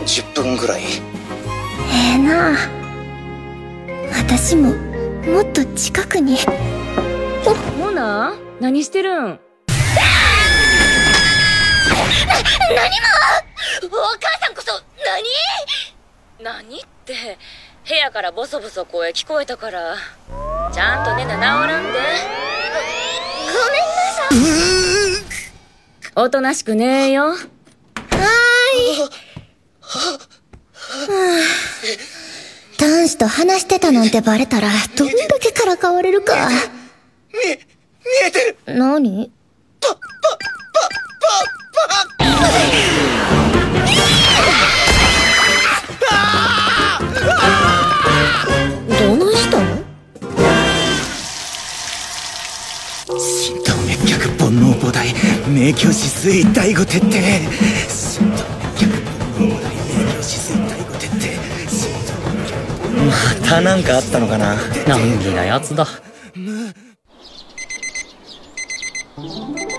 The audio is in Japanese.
30分ぐらい。 なあ、私ももっと近くに。 モナ、何してるん？ 何も。お母さんこそ何って、部屋からボソボソ声聞こえたから。ちゃんと寝な治らんで。 ごめんなさい。 おとなしくねえよ。 男子と話してたなんてバレたらどんだけからかわれるか。 見えてる。 何？どないしたの？ 心動脈脚煩悩母体明鏡止水第五徹底。心動脈脚煩悩母体明鏡止水第五徹底。またなんかあったのかな。 難儀なやつだ。